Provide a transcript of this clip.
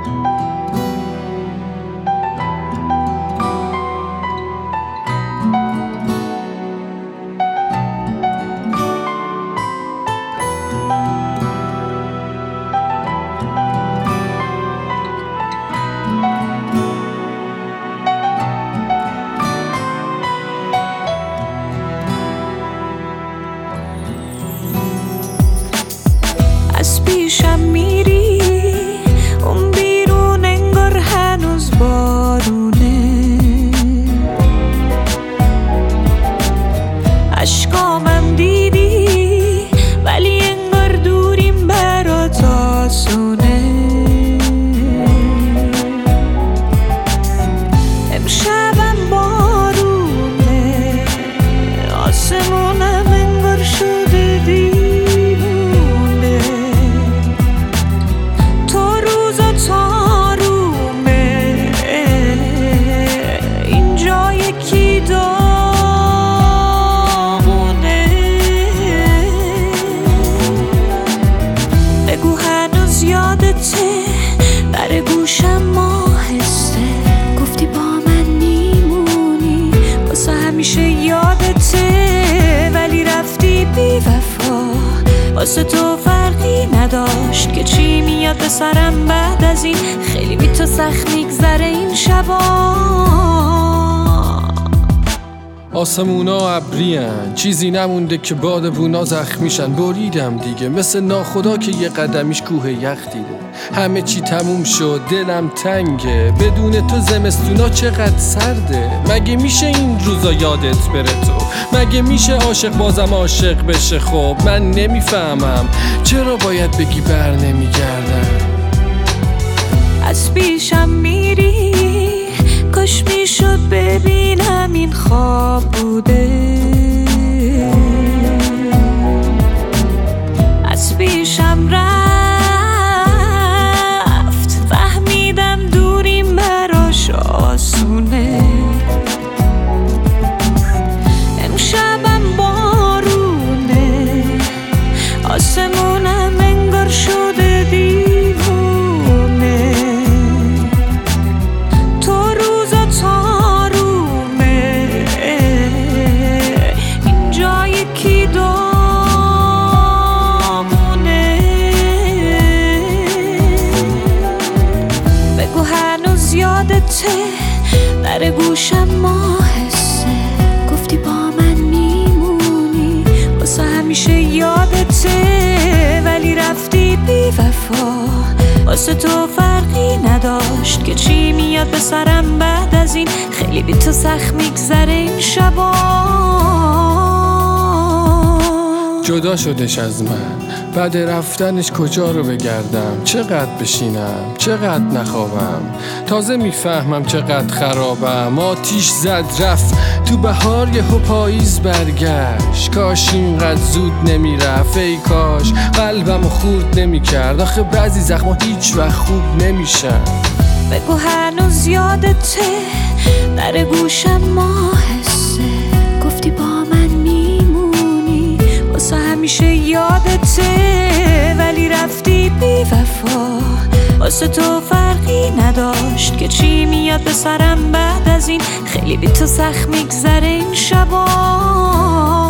از پیشم میری اون بیرون انگار هنوز بارونه، اشکامم دیدی ولی انگار دوریم برات آسونه. امشبم بارونه، آسمونم انگار شده دیوونه. تو روزا تارومه، اینجا یکی دامونه. بگو هنوز یادته، در گوشم ماهسته، گفتی با من میمونی واسه همیشه یادته، ولی رفتی بی وفا. واسه تو فرقی نداشت که چی میاد به سرم بعد از این، خیلی بی تو سخت میگذره این شبا. آسمونا ابریان، چیزی نمونده که بادبونا زخمیشن. بریدم دیگه مثل ناخدا که یه قدمیش کوه یخ دیده. همه چی تموم شد، دلم تنگه، بدون تو زمستونا چقدر سرده. مگه میشه این روزا یادت بره تو؟ مگه میشه عاشق بازم عاشق بشه؟ خب من نمیفهمم چرا باید بگی بر نمیگردم. از پیشم میری، کاش میشد ببینم این خواب بوده. از پیشم رفت، فهمیدم دوریم براش آسونه. امشبم بارونه، آسمونم انگار شده دیوونه. تو روزا تارومه، اینجا یکی دامونه. بگو هنوز یادته، در گوشم ماهسته، گفتی با من میمونی واسه همیشه یادته، ولی رفتی بی وفا. واسه تو فرقی نداشت که چی میاد به سرم بعد از این، خیلی بی تو سخت میگذره این شبا. جدا شدش از من، بعد رفتنش کجا رو بگردم؟ چقدر بشینم، چقدر نخوابم، تازه میفهمم چقدر خرابم. آتیش زد رفت تو بهار، یهو پاییز برگشت. کاش اینقدر زود نمیرفت، ای کاش قلبمو خورد نمیکرد. آخه بعضی زخما هیچ وقت خوب نمیشن. بگو هنوز یادته، در گوشم ماهسته، گفتی با من میمونی واسه همیشه یادته، ولی رفتی بی وفا. واسه تو فرقی نداشت که چی میاد به سرم بعد از این، خیلی بی تو سخت میگذره این شبا.